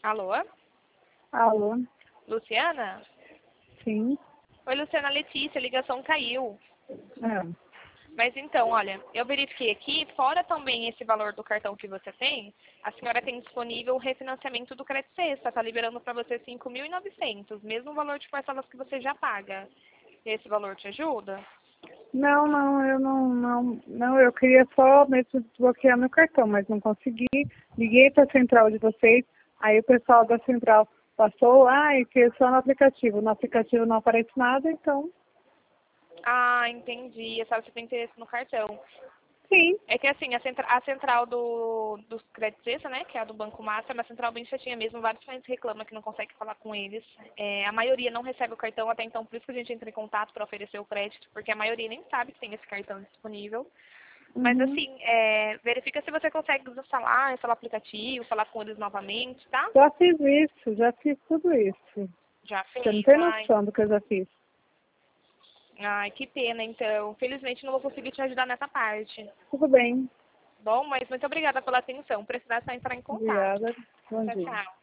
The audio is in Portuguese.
Alô? Alô? Luciana? Sim. Oi, Luciana, Letícia, a ligação caiu. É. Mas então, olha, eu verifiquei aqui, fora também esse valor do cartão que você tem, a senhora tem disponível o refinanciamento do crédito sexta, tá liberando para você 5.900, mesmo valor de parcelas que você já paga. Esse valor te ajuda? Não, eu não, eu queria só mesmo desbloquear meu cartão, mas não consegui. Liguei para a central de vocês, aí o pessoal da central passou, que é só no aplicativo. No aplicativo não aparece nada, então, Ah, entendi. A senhora tem interesse no cartão. sim. É que assim, a central dos créditos extra, né, que é a do Banco Master, é uma central bem chatinha mesmo, vários clientes reclamam que não consegue falar com eles. A maioria não recebe o cartão até então, por isso que a gente entra em contato para oferecer o crédito, porque a maioria nem sabe que tem esse cartão disponível. Mas Uhum. assim, verifica se você consegue instalar o aplicativo, falar com eles novamente, tá? Já fiz isso, já fiz tudo isso. Já Você não fez? tem noção do que eu já fiz. Ai, que pena então. Felizmente não vou conseguir te ajudar nessa parte. Tudo bem. Bom, mas muito obrigada pela atenção. Precisar só entrar em contato. Obrigada. Bom Tchau, dia. tchau.